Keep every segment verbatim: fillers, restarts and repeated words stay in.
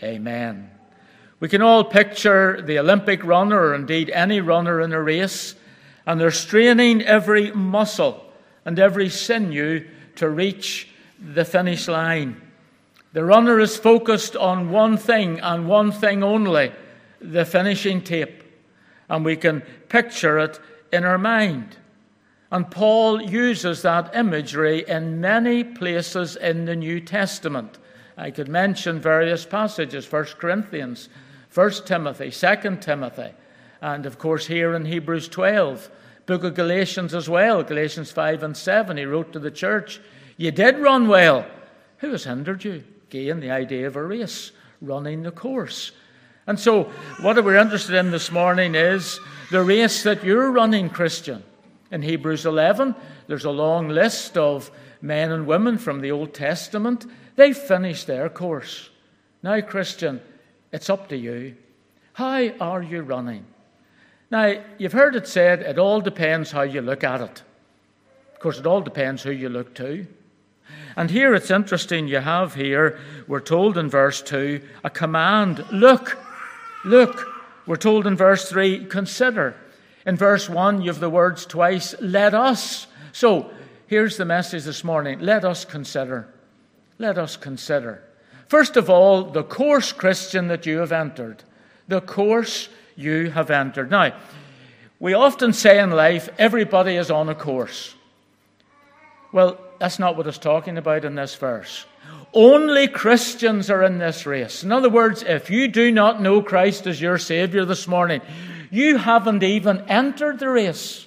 Amen. We can all picture the Olympic runner, or indeed any runner in a race, and they're straining every muscle and every sinew to reach the finish line. The runner is focused on one thing and one thing only, the finishing tape. And we can picture it in our mind. And Paul uses that imagery in many places in the New Testament. I could mention various passages, First Corinthians, First Timothy, Second Timothy, and of course here in Hebrews twelve, book of Galatians as well, Galatians five and seven, he wrote to the church, you did run well. Who has hindered you? Again, the idea of a race, running the course. And so what we're interested in this morning is the race that you're running, Christian. In Hebrews eleven, there's a long list of men and women from the Old Testament. They finished their course. Now, Christian, it's up to you. How are you running? Now, you've heard it said, it all depends how you look at it. Of course, it all depends who you look to. And here it's interesting, you have here, we're told in verse two, a command, look, look. We're told in verse three, consider. In verse one, you have the words twice, let us. So, here's the message this morning, let us consider. Let us consider. First of all, the course, Christian, that you have entered. The course you have entered. Now, we often say in life, everybody is on a course. Well, that's not what it's talking about in this verse. Only Christians are in this race. In other words, if you do not know Christ as your Savior this morning, you haven't even entered the race.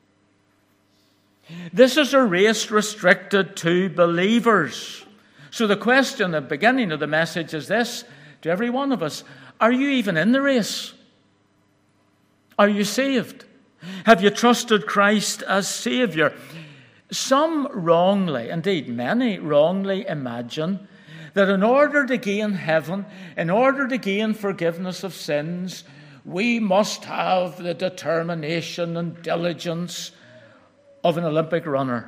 This is a race restricted to believers. So the question at the beginning of the message is this, to every one of us, are you even in the race? Are you saved? Have you trusted Christ as Savior? Some wrongly, indeed many wrongly imagine that in order to gain heaven, in order to gain forgiveness of sins, we must have the determination and diligence of an Olympic runner.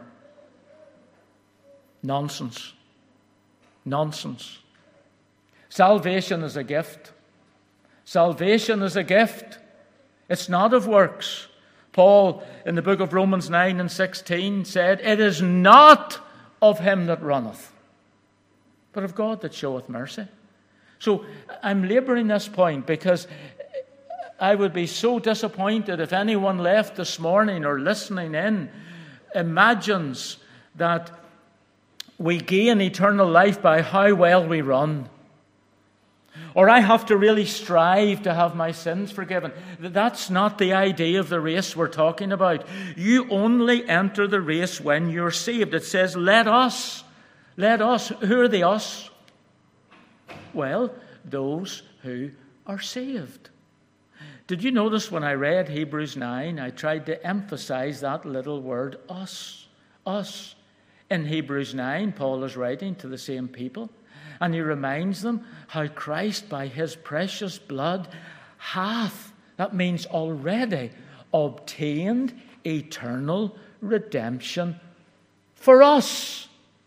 Nonsense. Nonsense. Salvation is a gift. Salvation is a gift. It's not of works. Paul, in the book of Romans nine and sixteen, said, it is not of him that runneth, but of God that showeth mercy. So I'm labouring this point because I would be so disappointed if anyone left this morning or listening in imagines that we gain eternal life by how well we run. Or I have to really strive to have my sins forgiven. That's not the idea of the race we're talking about. You only enter the race when you're saved. It says, let us. Let us. Who are the us? Well, those who are saved. Did you notice when I read Hebrews nine, I tried to emphasize that little word, us. Us. In Hebrews nine, Paul is writing to the same people. And he reminds them how Christ, by his precious blood, hath, that means already, obtained eternal redemption for us.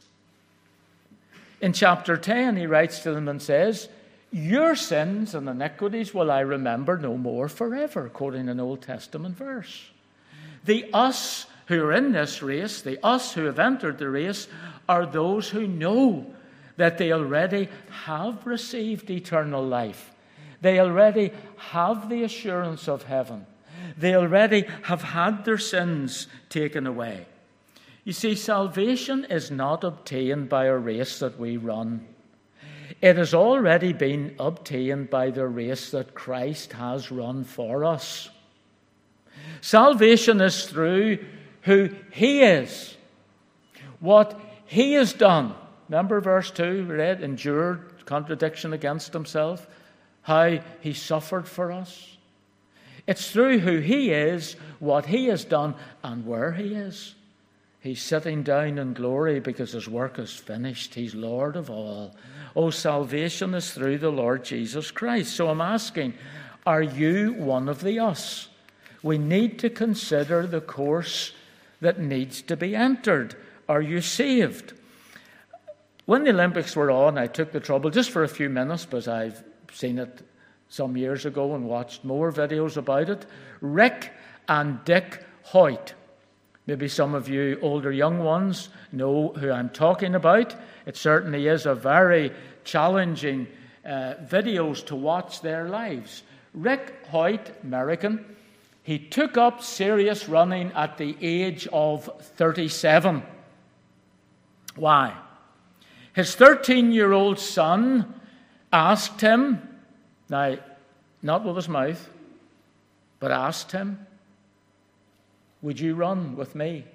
In chapter ten, he writes to them and says, your sins and iniquities will I remember no more forever, quoting an Old Testament verse. The us who are in this race, the us who have entered the race, are those who know that they already have received eternal life. They already have the assurance of heaven. They already have had their sins taken away. You see, salvation is not obtained by a race that we run. It has already been obtained by the race that Christ has run for us. Salvation is through who he is, what he has done. Remember verse two, we read, endured, contradiction against himself, how he suffered for us. It's through who he is, what he has done, and where he is. He's sitting down in glory because his work is finished. He's Lord of all. Oh, salvation is through the Lord Jesus Christ. So I'm asking, are you one of the us? We need to consider the course that needs to be entered. Are you saved? when the Olympics were on, I took the trouble, just for a few minutes, because I've seen it some years ago and watched more videos about it. Rick and Dick Hoyt. Maybe some of you older young ones know who I'm talking about. It certainly is a very challenging uh, videos to watch their lives. Rick Hoyt, American, he took up serious running at the age of thirty-seven. Why? His thirteen-year-old son asked him, now, not with his mouth, but asked him, would you run with me?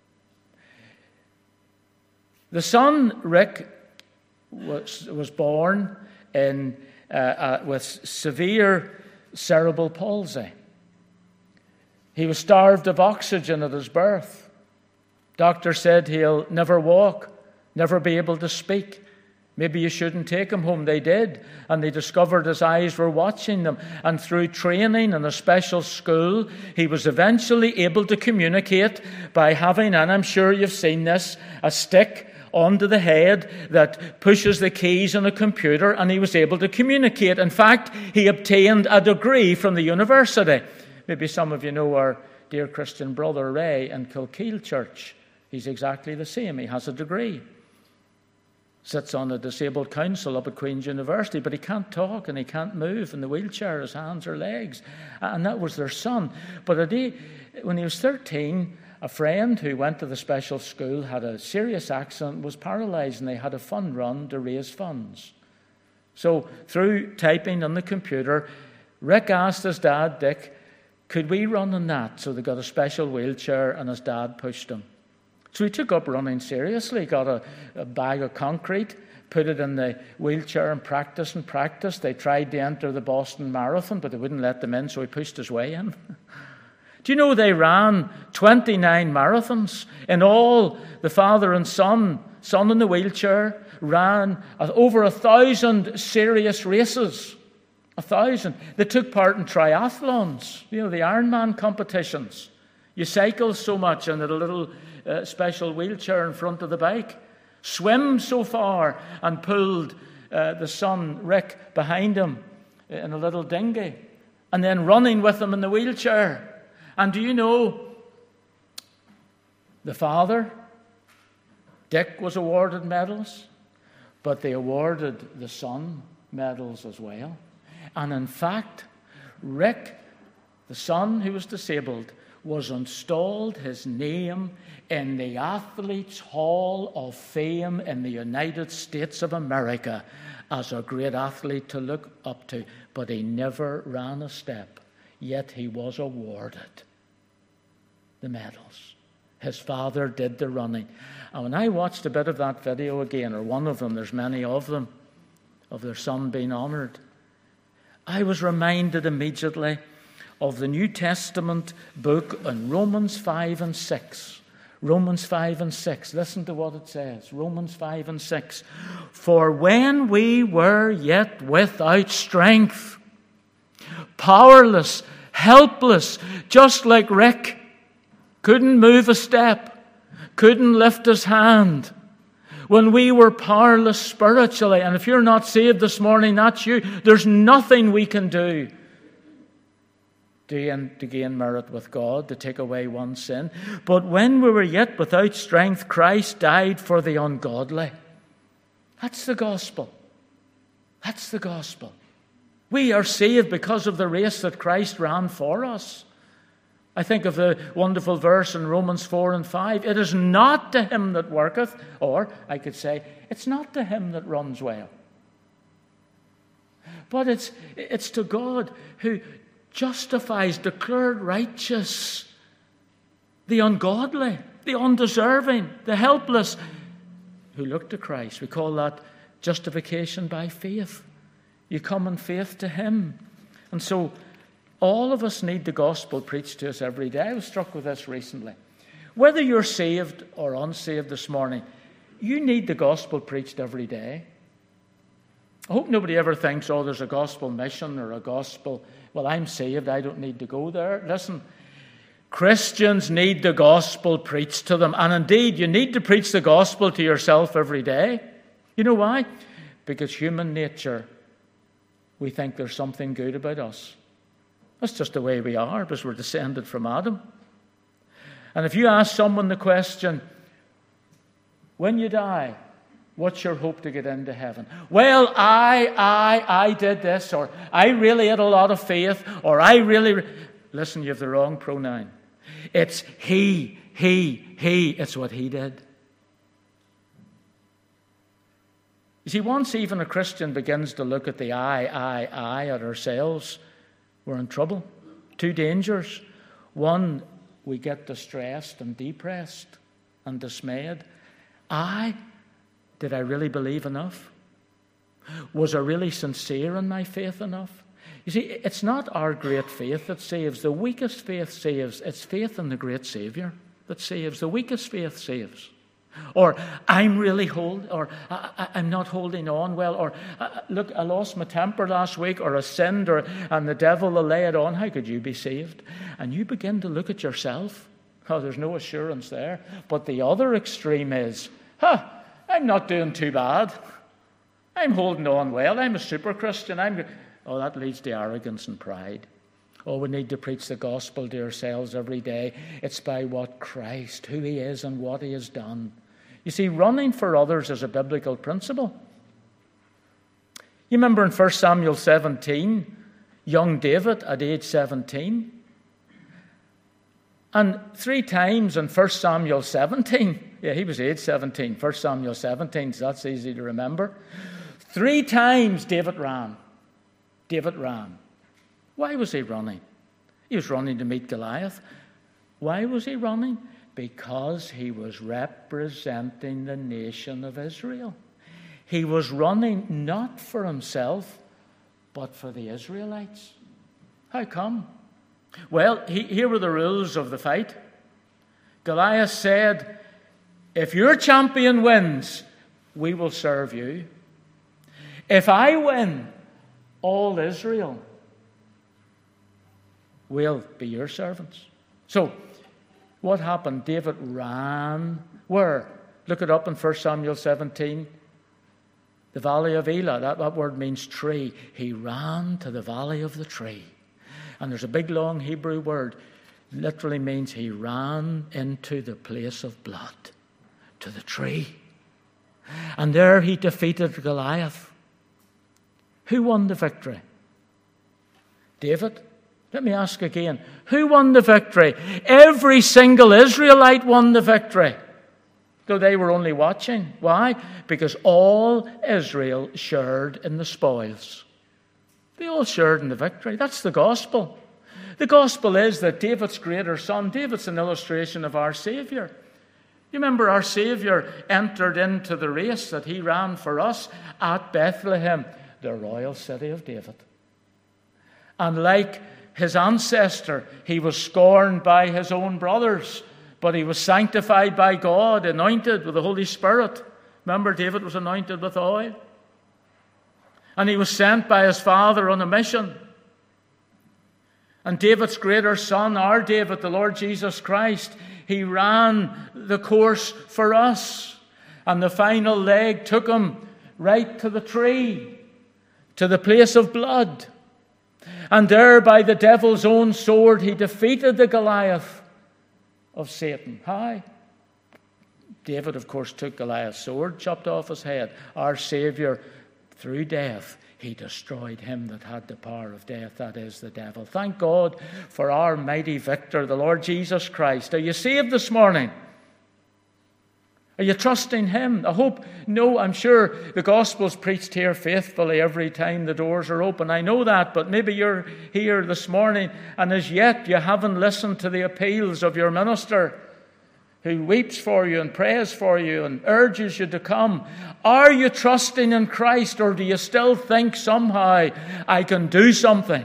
The son, Rick, was, was born in, uh, uh, with severe cerebral palsy. He was starved of oxygen at his birth. Doctor said he'll never walk, never be able to speak. Maybe you shouldn't take him home. They did. And they discovered his eyes were watching them. And through training in a special school, he was eventually able to communicate by having, and I'm sure you've seen this, a stick onto the head that pushes the keys on a computer, and he was able to communicate. In fact, he obtained a degree from the university. Maybe some of you know our dear Christian brother Ray in Kilkeel Church. He's exactly the same. He has a degree. Sits on a disabled council up at Queen's University, but he can't talk and he can't move in the wheelchair, his hands or legs. And that was their son. But a day, when he was thirteen, a friend who went to the special school had a serious accident, was paralyzed, and they had a fund run to raise funds. So through typing on the computer, Rick asked his dad, Dick, could we run on that? So they got a special wheelchair, and his dad pushed him. So he took up running seriously, got a, a bag of concrete, put it in the wheelchair and practice and practice. They tried to enter the Boston Marathon, but they wouldn't let them in, so he pushed his way in. Do you know they ran twenty-nine marathons? In all, the father and son, son in the wheelchair, ran over a thousand serious races. A thousand. They took part in triathlons, you know, the Ironman competitions. You cycle so much and had a little uh, special wheelchair in front of the bike. Swim so far and pulled uh, the son, Rick, behind him in a little dinghy. And then running with him in the wheelchair. And do you know, the father, Dick, was awarded medals, but they awarded the son medals as well. And in fact, Rick, the son who was disabled, was installed his name in the Athletes' Hall of Fame in the United States of America as a great athlete to look up to. But he never ran a step, yet he was awarded the medals. His father did the running. And when I watched a bit of that video again, or one of them, there's many of them, of their son being honoured, I was reminded immediately of the New Testament book in Romans five and six. Romans five and six. Listen to what it says. Romans five and six. For when we were yet without strength, powerless, helpless, just like Rick, couldn't move a step, couldn't lift his hand, when we were powerless spiritually, and if you're not saved this morning, that's you, there's nothing we can do to gain merit with God, to take away one sin. But when we were yet without strength, Christ died for the ungodly. That's the gospel. That's the gospel. We are saved because of the race that Christ ran for us. I think of the wonderful verse in Romans four and five. It is not to him that worketh, or I could say, it's not to him that runs well. But it's, it's to God who justifies, declared righteous, the ungodly, the undeserving, the helpless, who look to Christ. We call that justification by faith. You come in faith to him. And so all of us need the gospel preached to us every day. I was struck with this recently. Whether you're saved or unsaved this morning, you need the gospel preached every day. I hope nobody ever thinks, oh, there's a gospel mission or a gospel. Well, I'm saved, I don't need to go there. Listen, Christians need the gospel preached to them. And indeed, you need to preach the gospel to yourself every day. You know why? Because human nature, we think there's something good about us. That's just the way we are, because we're descended from Adam. And if you ask someone the question, when you die, what's your hope to get into heaven? Well, I, I, I did this, or I really had a lot of faith, or I really... Re-. Listen, you have the wrong pronoun. It's he, he, he. It's what he did. You see, once even a Christian begins to look at the I, I, I at ourselves, we're in trouble. Two dangers. One, we get distressed and depressed and dismayed. I, did I really believe enough? Was I really sincere in my faith enough? You see, it's not our great faith that saves. The weakest faith saves. It's faith in the great Savior that saves. The weakest faith saves. Or, I'm really hold, or I, I, I'm not holding on well, or look, I lost my temper last week, or I sinned, or and the devil will lay it on. How could you be saved? And you begin to look at yourself. Oh, there's no assurance there. But the other extreme is, huh, I'm not doing too bad. I'm holding on well. I'm a super Christian. I'm. Oh, that leads to arrogance and pride. Oh, we need to preach the gospel to ourselves every day. It's by what Christ, who he is and what he has done. You see, running for others is a biblical principle. You remember in First Samuel seventeen, young David at age seventeen. And three times in First Samuel seventeen, yeah, he was age seventeen, First Samuel seventeen, so that's easy to remember. Three times David ran. David ran. Why was he running? He was running to meet Goliath. Why was he running? Because he was representing the nation of Israel. He was running not for himself, but for the Israelites. How come? Well, he, here were the rules of the fight. Goliath said, if your champion wins, we will serve you. If I win, all Israel will be your servants. So, what happened? David ran. Where? Look it up in First Samuel seventeen. The valley of Elah. That, that word means tree. He ran to the valley of the tree. And there's a big long Hebrew word. It literally means he ran into the place of blood. To the tree. And there he defeated Goliath. Who won the victory? David? Let me ask again. Who won the victory? Every single Israelite won the victory. Though they were only watching. Why? Because all Israel shared in the spoils. They all shared in the victory. That's the gospel. The gospel is that David's greater son, David's an illustration of our Savior. You remember our Savior entered into the race that he ran for us at Bethlehem, the royal city of David. And like his ancestor, he was scorned by his own brothers, but he was sanctified by God, anointed with the Holy Spirit. Remember, David was anointed with oil. And he was sent by his father on a mission. And David's greater son, our David, the Lord Jesus Christ, he ran the course for us. And the final leg took him right to the tree, to the place of blood. And there, by the devil's own sword, he defeated the Goliath of Satan. How? David, of course, took Goliath's sword, chopped off his head. Our Savior, through death, he destroyed him that had the power of death, that is the devil. Thank God for our mighty victor, the Lord Jesus Christ. Are you saved this morning? Are you trusting him? I hope, no, I'm sure the gospel's preached here faithfully every time the doors are open. I know that, but maybe you're here this morning and as yet you haven't listened to the appeals of your minister who weeps for you and prays for you and urges you to come. Are you trusting in Christ, or do you still think somehow I can do something?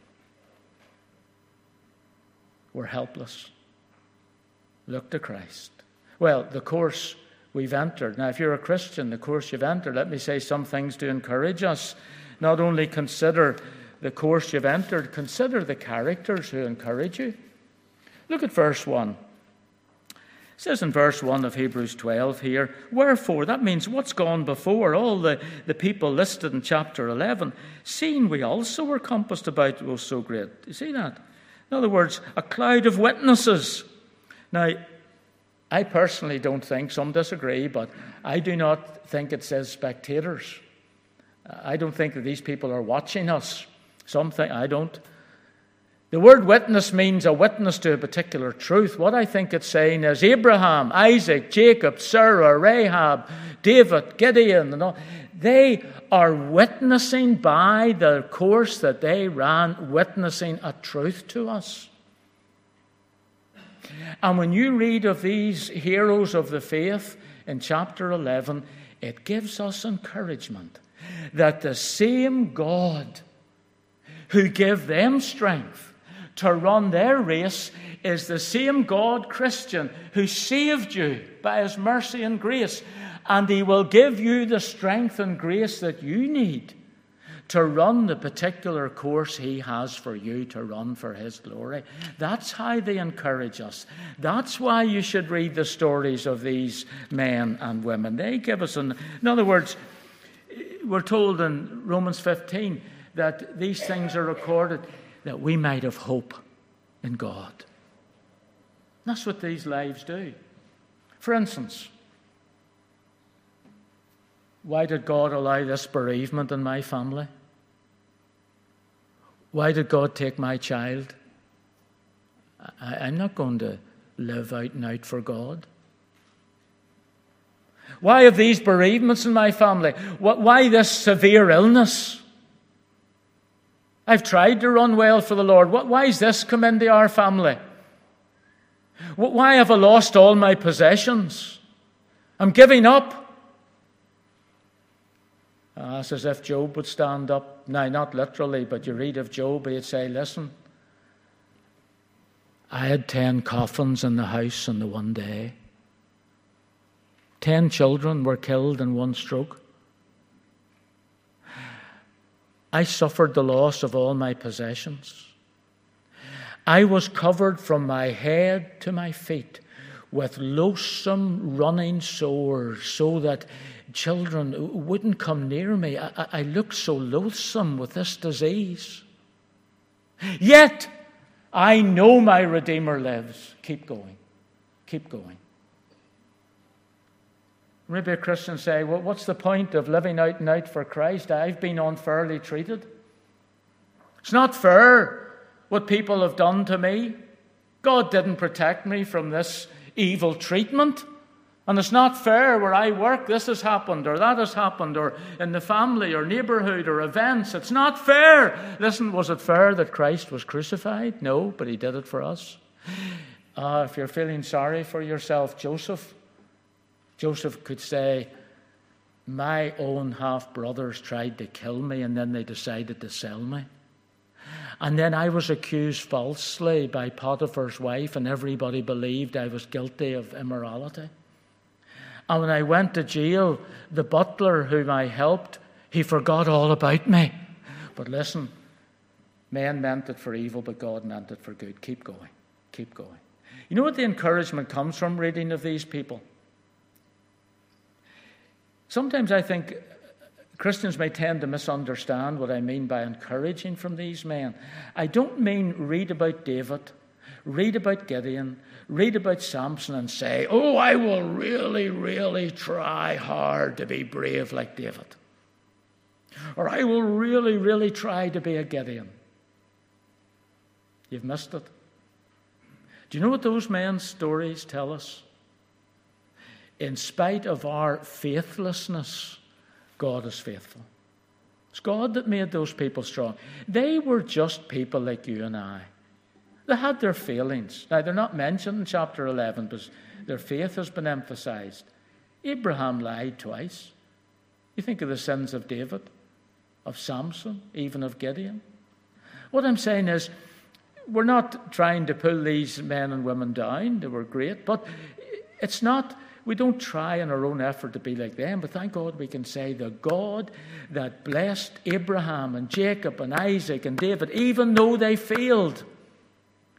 We're helpless. Look to Christ. Well, the course we've entered. Now, if you're a Christian, the course you've entered, let me say some things to encourage us. Not only consider the course you've entered, consider the characters who encourage you. Look at verse one. It says in verse one of Hebrews twelve here, wherefore, that means what's gone before, all the, the people listed in chapter eleven, seeing we also were compassed about was so great. You see that? In other words, a cloud of witnesses. Now, I personally don't think, some disagree, but I do not think it says spectators. I don't think that these people are watching us. Some think, I don't. The word witness means a witness to a particular truth. What I think it's saying is Abraham, Isaac, Jacob, Sarah, Rahab, David, Gideon, and all, they are witnessing by the course that they ran, witnessing a truth to us. And when you read of these heroes of the faith in chapter eleven, it gives us encouragement that the same God who gave them strength to run their race is the same God, Christian, who saved you by his mercy and grace. And he will give you the strength and grace that you need to run the particular course he has for you to run for his glory. That's how they encourage us. That's why you should read the stories of these men and women. They give us, an, in other words, we're told in Romans fifteen that these things are recorded that we might have hope in God. That's what these lives do. For instance, why did God allow this bereavement in my family? Why did God take my child? I, I'm not going to live out and out for God. Why have these bereavements in my family? Why this severe illness? I've tried to run well for the Lord. Why has this come into our family? Why have I lost all my possessions? I'm giving up. Uh, it's as if Job would stand up. Now, not literally, but you read of Job, he'd say, listen, I had ten coffins in the house in the one day. Ten children were killed in one stroke. I suffered the loss of all my possessions. I was covered from my head to my feet with loathsome running sores so that children wouldn't come near me. I, I looked so loathsome with this disease. Yet, I know my Redeemer lives. Keep going. Keep going. Maybe a Christian say, well, what's the point of living out and out for Christ? I've been unfairly treated. It's not fair what people have done to me. God didn't protect me from this evil treatment. And it's not fair where I work, this has happened, or that has happened, or in the family, or neighborhood, or events. It's not fair. Listen, was it fair that Christ was crucified? No, but he did it for us. Uh, if you're feeling sorry for yourself, Joseph, Joseph could say, my own half-brothers tried to kill me and then they decided to sell me. And then I was accused falsely by Potiphar's wife and everybody believed I was guilty of immorality. And when I went to jail, the butler whom I helped, he forgot all about me. But listen, men meant it for evil, but God meant it for good. Keep going. Keep going. You know what the encouragement comes from reading of these people? Sometimes I think Christians may tend to misunderstand what I mean by encouraging from these men. I don't mean read about David, read about Gideon, read about Samson and say, oh, I will really, really try hard to be brave like David. Or I will really, really try to be a Gideon. You've missed it. Do you know what those men's stories tell us? In spite of our faithlessness, God is faithful. It's God that made those people strong. They were just people like you and I. They had their failings. Now, they're not mentioned in chapter eleven, but their faith has been emphasized. Abraham lied twice. You think of the sins of David, of Samson, even of Gideon. What I'm saying is, we're not trying to pull these men and women down. They were great, but it's not... We don't try in our own effort to be like them, but thank God we can say the God that blessed Abraham and Jacob and Isaac and David, even though they failed,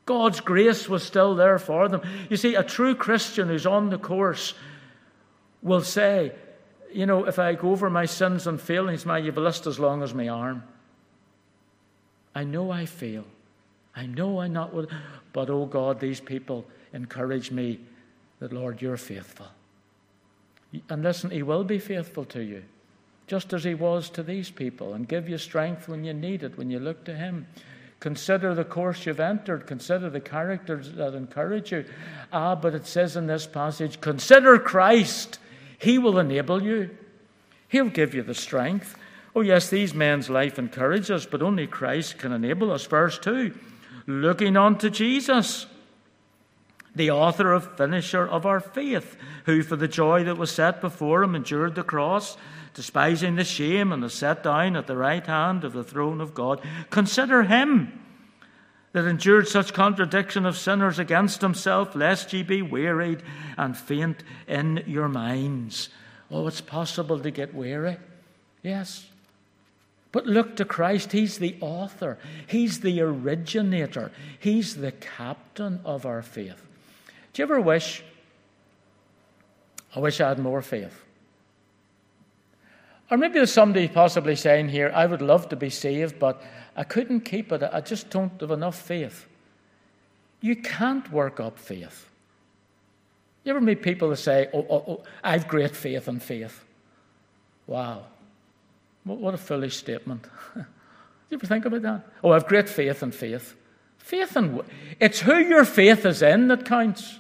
God's grace was still there for them. You see, a true Christian who's on the course will say, you know, if I go over my sins and failings, my, you've a list as long as my arm. I know I fail. I know I'm not with, but oh God, these people encourage me that, Lord, you're faithful. And listen, he will be faithful to you, just as he was to these people, and give you strength when you need it, when you look to him. Consider the course you've entered. Consider the characters that encourage you. Ah, but it says in this passage, consider Christ. He will enable you. He'll give you the strength. Oh yes, these men's life encourages us, but only Christ can enable us. Verse two, looking unto Jesus, the author and finisher of our faith, who for the joy that was set before him endured the cross, despising the shame, and is set down at the right hand of the throne of God. Consider him that endured such contradiction of sinners against himself, lest ye be wearied and faint in your minds. Oh, it's possible to get weary. Yes. But look to Christ. He's the author. He's the originator. He's the captain of our faith. Do you ever wish, I wish I had more faith? Or maybe there's somebody possibly saying here, I would love to be saved, but I couldn't keep it. I just don't have enough faith. You can't work up faith. You ever meet people that say, oh, oh, oh I've great faith in faith? Wow. What a foolish statement. You ever think about that? Oh, I've great faith in faith. Faith in what? It's who your faith is in that counts.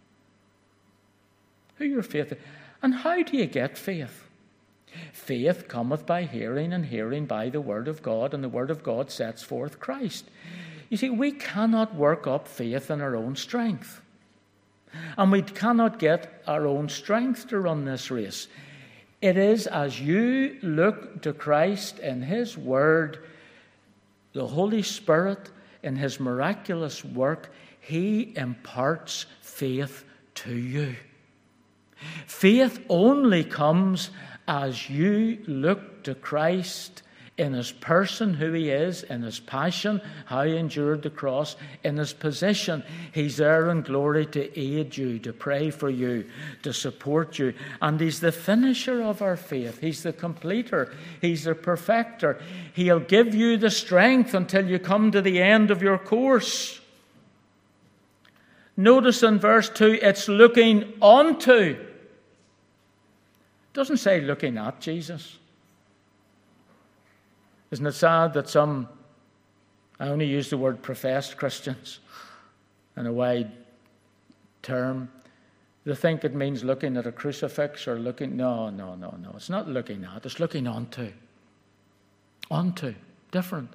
Who your faith is. And how do you get faith? Faith cometh by hearing, and hearing by the word of God, and the word of God sets forth Christ. You see, we cannot work up faith in our own strength. And we cannot get our own strength to run this race. It is as you look to Christ in his word, the Holy Spirit in his miraculous work, he imparts faith to you. Faith only comes as you look to Christ in his person, who he is, in his passion, how he endured the cross, in his position. He's there in glory to aid you, to pray for you, to support you. And he's the finisher of our faith. He's the completer. He's the perfecter. He'll give you the strength until you come to the end of your course. Notice in verse two, it's looking unto. It doesn't say looking at Jesus. Isn't it sad that some, I only use the word professed Christians in a wide term, they think it means looking at a crucifix or looking, no, no, no, no. It's not looking at, it's looking onto. Onto. Different.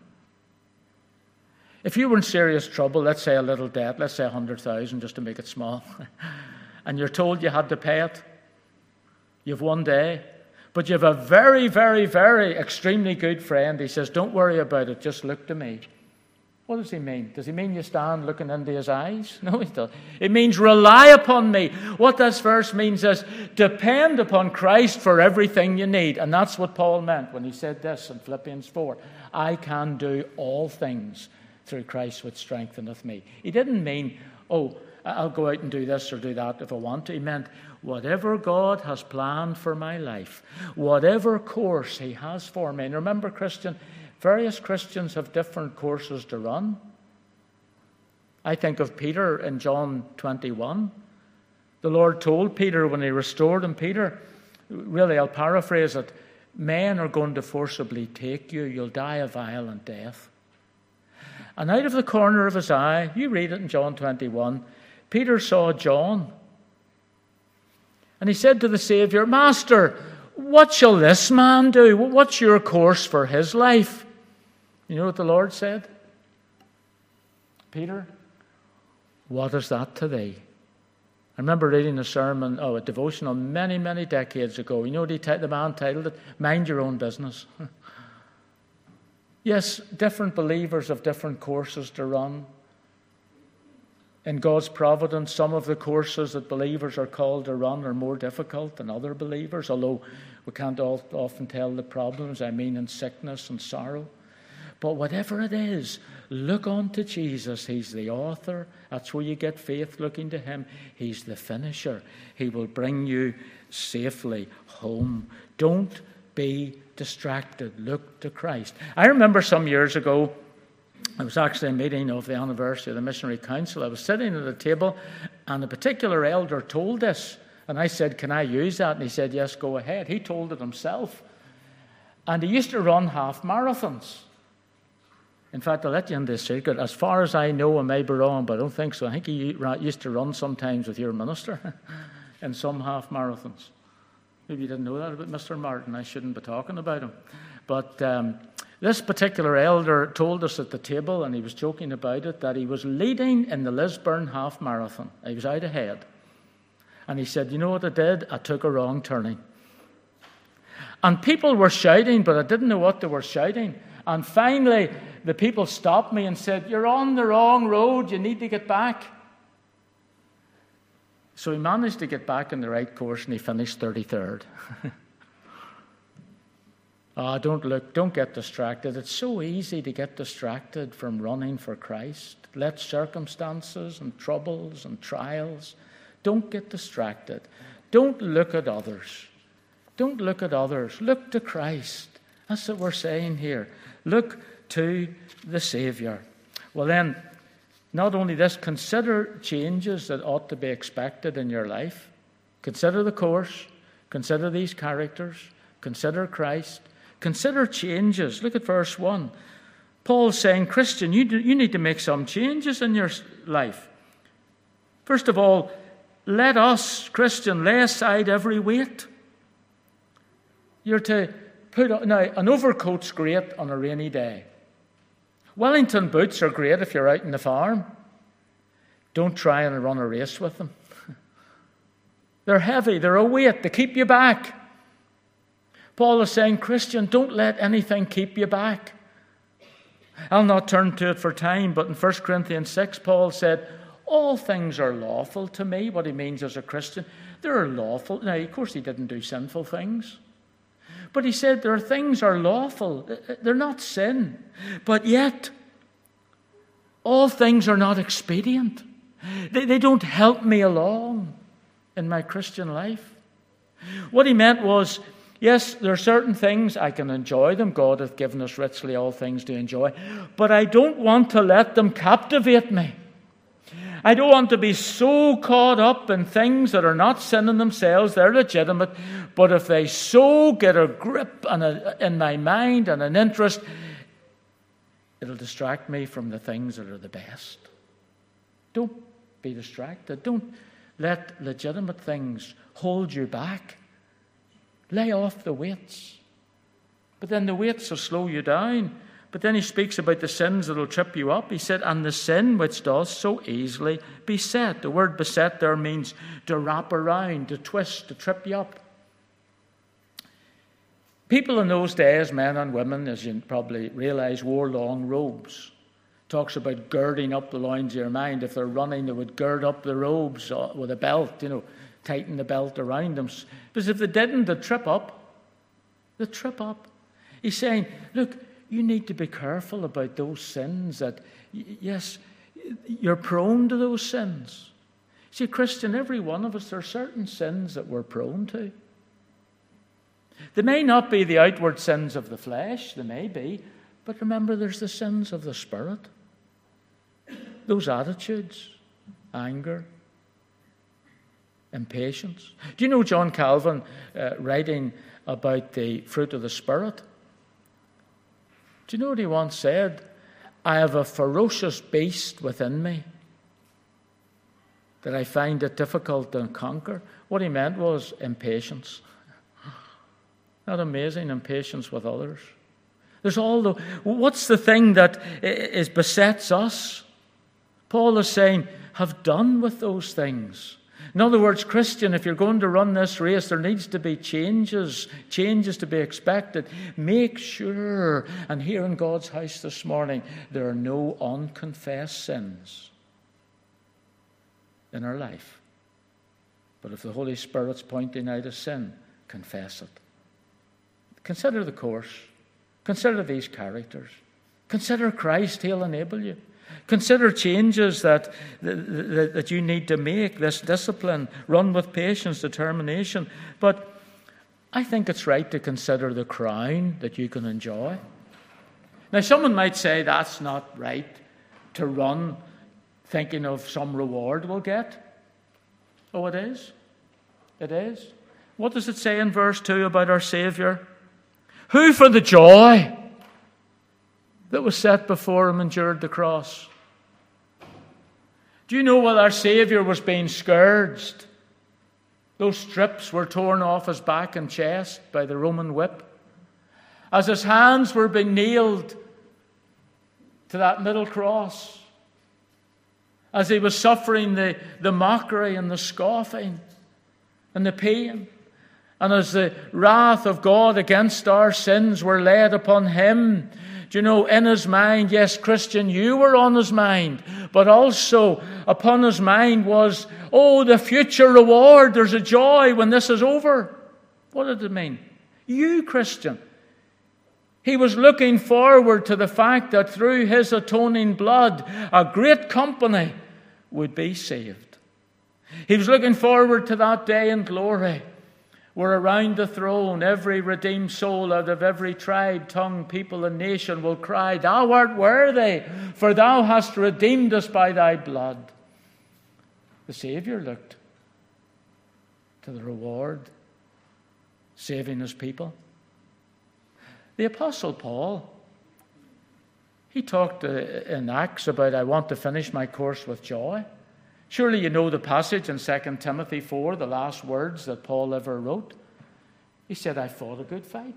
If you were in serious trouble, let's say a little debt, let's say a hundred thousand just to make it small, and you're told you had to pay it, you've one day, but you have a very, very, very extremely good friend. He says, don't worry about it, just look to me. What does he mean? Does he mean you stand looking into his eyes? No, he doesn't. It means rely upon me. What this verse means is depend upon Christ for everything you need. And that's what Paul meant when he said this in Philippians four. I can do all things through Christ which strengtheneth me. He didn't mean, oh, I'll go out and do this or do that if I want to. He meant, whatever God has planned for my life, whatever course he has for me. And remember, Christian, various Christians have different courses to run. I think of Peter in John twenty-one. The Lord told Peter when he restored him, Peter, really I'll paraphrase it, men are going to forcibly take you. You'll die a violent death. And out of the corner of his eye, you read it in John twenty-one, Peter saw John. And he said to the Savior, Master, what shall this man do? What's your course for his life? You know what the Lord said? Peter, what is that to thee? I remember reading a sermon, oh, a devotional many, many decades ago. You know what he t- the man titled it? Mind Your Own Business. Yes, different believers have different courses to run. In God's providence, some of the courses that believers are called to run are more difficult than other believers, although we can't all, often tell the problems, I mean in sickness and sorrow. But whatever it is, look unto Jesus. He's the author. That's where you get faith, looking to him. He's the finisher. He will bring you safely home. Don't be distracted. Look to Christ. I remember some years ago, it was actually a meeting of the anniversary of the Missionary Council. I was sitting at a table, and a particular elder told this. And I said, can I use that? And he said, yes, go ahead. He told it himself. And he used to run half marathons. In fact, I'll let you into a secret. As far as I know, I may be wrong, but I don't think so. I think he used to run sometimes with your minister in some half marathons. Maybe you didn't know that about Mister Martin. I shouldn't be talking about him. But um, this particular elder told us at the table, and he was joking about it, that he was leading in the Lisburn half marathon. He was out ahead. And he said, you know what I did? I took a wrong turning. And people were shouting, but I didn't know what they were shouting. And finally, the people stopped me and said, you're on the wrong road. You need to get back. So he managed to get back in the right course, and he finished thirty-third. Ah, oh, don't look, don't get distracted. It's so easy to get distracted from running for Christ. Let circumstances and troubles and trials. Don't get distracted. Don't look at others. Don't look at others. Look to Christ. That's what we're saying here. Look to the Savior. Well then, not only this, consider changes that ought to be expected in your life. Consider the course. Consider these characters. Consider Christ. Consider changes. Look at verse one. Paul's saying, Christian, you, do, you need to make some changes in your life. First of all, let us, Christian, lay aside every weight. You're to put on, now, an overcoat's great on a rainy day. Wellington boots are great if you're out in the farm. Don't try and run a race with them. They're heavy, they're a weight, they keep you back. Paul is saying, Christian, don't let anything keep you back. I'll not turn to it for time, but in First Corinthians six, Paul said, all things are lawful to me. What he means as a Christian, they're lawful. Now, of course, he didn't do sinful things. But he said there are things are lawful. They're not sin. But yet, all things are not expedient. They, they don't help me along in my Christian life. What he meant was, yes, there are certain things, I can enjoy them. God hath given us richly all things to enjoy. But I don't want to let them captivate me. I don't want to be so caught up in things that are not sin in themselves. They're legitimate. But if they so get a grip and a, in my mind and an interest, it'll distract me from the things that are the best. Don't be distracted. Don't let legitimate things hold you back. Lay off the weights. But then the weights will slow you down. But then he speaks about the sins that will trip you up. He said, and the sin which does so easily beset. The word beset there means to wrap around, to twist, to trip you up. People in those days, men and women, as you probably realize, wore long robes. Talks about girding up the loins of your mind. If they're running, they would gird up the robes with a belt, you know, tighten the belt around them. Because if they didn't, they'd trip up. They'd trip up. He's saying, look, you need to be careful about those sins that, yes, you're prone to those sins. See, Christian, every one of us, there are certain sins that we're prone to. They may not be the outward sins of the flesh, they may be, but remember there's the sins of the Spirit. Those attitudes, anger, impatience. Do you know John Calvin, uh, writing about the fruit of the Spirit? Do you know what he once said? I have a ferocious beast within me that I find it difficult to conquer. What he meant was impatience. Not amazing, impatience with others. There's all the, what's the thing that is besets us? Paul is saying, have done with those things. In other words, Christian, if you're going to run this race, there needs to be changes, changes to be expected. Make sure, and here in God's house this morning, there are no unconfessed sins in our life. But if the Holy Spirit's pointing out a sin, confess it. Consider the course. Consider these characters. Consider Christ. He'll enable you. Consider changes that, that, that you need to make, this discipline. Run with patience, determination. But I think it's right to consider the crown that you can enjoy. Now, someone might say that's not right, to run thinking of some reward we'll get. Oh, it is. It is. What does it say in verse two about our Saviour? Who for the joy that was set before him endured the cross. Do you know while our Saviour was being scourged, those strips were torn off his back and chest by the Roman whip? As his hands were being nailed to that middle cross, as he was suffering the, the mockery and the scoffing and the pain, and as the wrath of God against our sins were laid upon him, do you know, in his mind, yes, Christian, you were on his mind, but also upon his mind was, oh, the future reward. There's a joy when this is over. What did it mean? You, Christian. He was looking forward to the fact that through his atoning blood, a great company would be saved. He was looking forward to that day in glory, where around the throne every redeemed soul out of every tribe, tongue, people, and nation will cry, Thou art worthy, for thou hast redeemed us by thy blood. The Saviour looked to the reward, saving his people. The Apostle Paul, he talked in Acts about, I want to finish my course with joy. Surely you know the passage in Second Timothy four, the last words that Paul ever wrote. He said, I fought a good fight.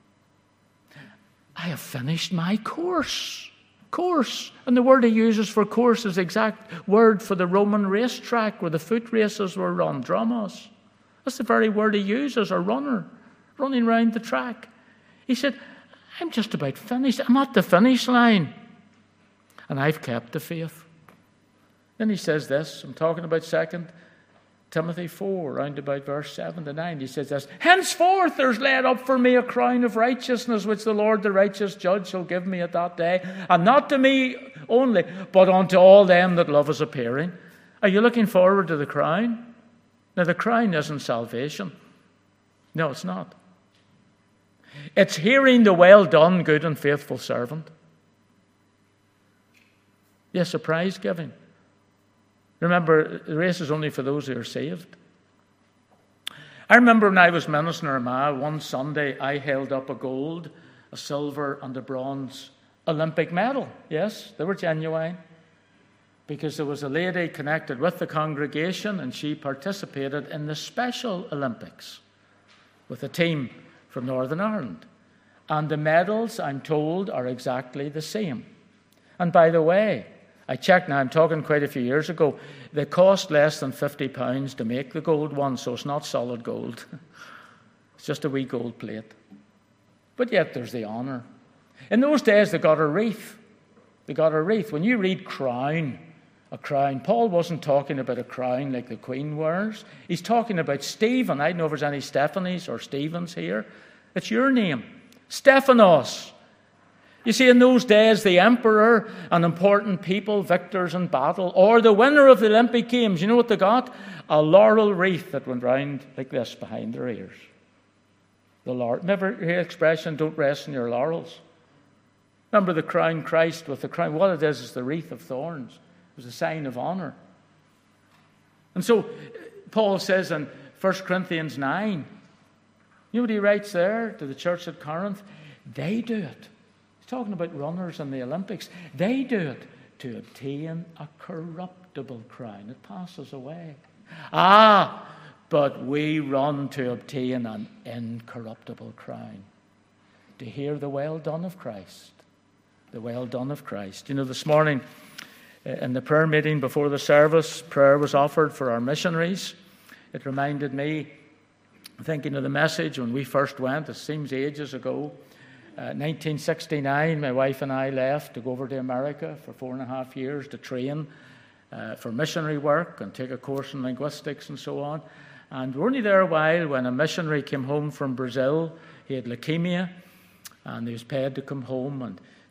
I have finished my course. Course. And the word he uses for course is the exact word for the Roman racetrack where the foot races were run, dromos. That's the very word he uses, a runner, running round the track. He said, I'm just about finished. I'm at the finish line. And I've kept the faith. Then he says this, I'm talking about Second Timothy four, round about verse seven to nine. He says this, Henceforth there's laid up for me a crown of righteousness, which the Lord the righteous judge shall give me at that day, and not to me only, but unto all them that love his appearing. Are you looking forward to the crown? Now the crown isn't salvation. No, it's not. It's hearing the well done, good and faithful servant. Yes, a prize giving. Remember, the race is only for those who are saved. I remember when I was ministering in Armagh, one Sunday I held up a gold, a silver and a bronze Olympic medal. Yes, they were genuine. Because there was a lady connected with the congregation and she participated in the Special Olympics with a team from Northern Ireland. And the medals, I'm told, are exactly the same. And by the way, I checked now, I'm talking quite a few years ago, they cost less than fifty pounds to make the gold one, so it's not solid gold. It's just a wee gold plate. But yet there's the honour. In those days they got a wreath. They got a wreath. When you read crown, a crown, Paul wasn't talking about a crown like the Queen wears. He's talking about Stephen. I don't know if there's any Stephanies or Stephens here. It's your name. Stephanos. You see, in those days, the emperor and important people, victors in battle, or the winner of the Olympic Games, you know what they got? A laurel wreath that went round like this behind their ears. The laurel. Never hear the expression, don't rest on your laurels. Remember the crown Christ with the crown. What it is is the wreath of thorns. It was a sign of honour. And so, Paul says in First Corinthians nine, you know what he writes there to the church at Corinth? They do it. Talking about runners in the Olympics, they do it to obtain a corruptible crown. It passes away. Ah, but we run to obtain an incorruptible crown. To hear the well done of Christ. The well done of Christ. You know, this morning in the prayer meeting before the service, prayer was offered for our missionaries. It reminded me, thinking of the message when we first went, it seems ages ago, Uh, nineteen sixty-nine, my wife and I left to go over to America for four and a half years to train uh, for missionary work and take a course in linguistics and so on. And we were only there a while when a missionary came home from Brazil. He had leukemia and he was paid to come home. And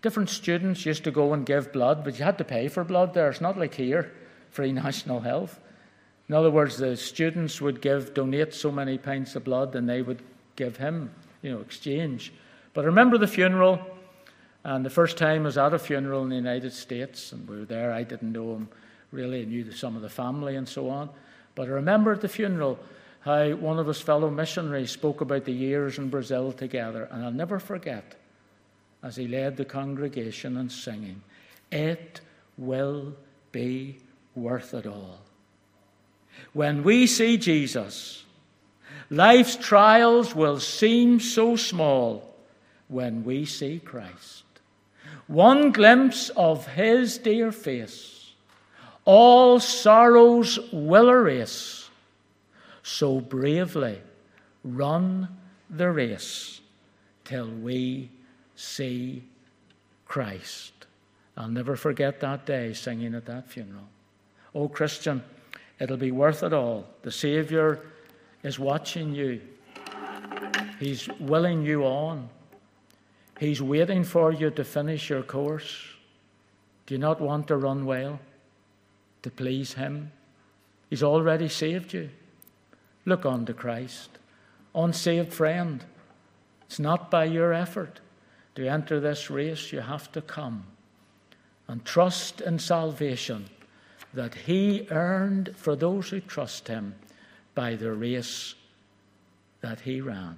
Different students used to go and give blood, but you had to pay for blood there. It's not like here, free national health. In other words, the students would give, donate so many pints of blood, and they would give him, you know, exchange. But I remember the funeral, and the first time I was at a funeral in the United States, and we were there. I didn't know him really. I knew some of the family and so on. But I remember at the funeral how one of his fellow missionaries spoke about the years in Brazil together, and I'll never forget, as he led the congregation in singing, "It will be worth it all." When we see Jesus, life's trials will seem so small when we see Christ. One glimpse of his dear face, all sorrows will erase. So bravely run the race till we see Christ. I'll never forget that day singing at that funeral. Oh, Christian, it'll be worth it all. The Saviour is watching you. He's willing you on. He's waiting for you to finish your course. Do you not want to run well, to please him? He's already saved you. Look unto Christ. Unsaved friend, it's not by your effort. To enter this race, you have to come and trust in salvation that he earned for those who trust him by the race that he ran.